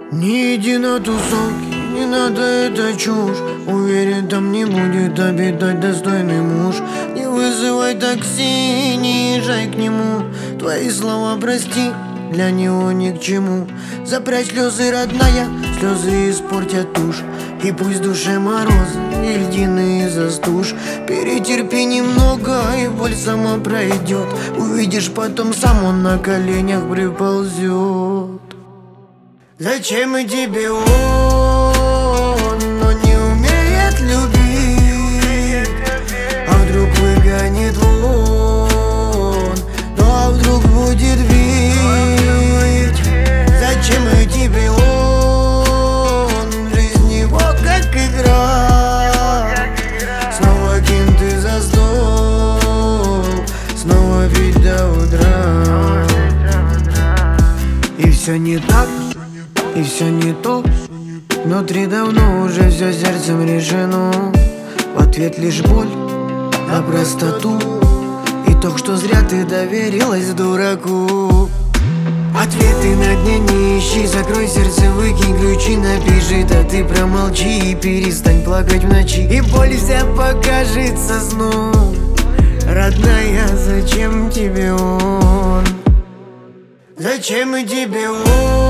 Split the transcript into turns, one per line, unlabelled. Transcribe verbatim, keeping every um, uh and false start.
Не иди на тусовки, не надо, это чушь. Уверен, там не будет обитать достойный муж. Не вызывай такси, не езжай к нему. Твои слова прости, для него ни к чему. Запрячь слезы, родная, слезы испортят тушь. И пусть в душе морозы и льдины застушь. Перетерпи немного, и боль сама пройдет. Увидишь потом, сам он на коленях приползет. Зачем и тебе он, но не умеет любить? А вдруг выгонит вон, ну а вдруг будет бить? Зачем и тебе он, жизнь его как игра? Снова кем-то за стол, снова пить до утра. И все не так, и все не то. Внутри давно уже все сердцем решено. В ответ лишь боль на простоту. Итог, что зря ты доверилась дураку. Ответы на дне не ищи, закрой сердце, выкинь ключи, напиши, да ты промолчи и перестань плакать в ночи. И боль вся покажется сном. Родная, зачем тебе он? Зачем и тебе он?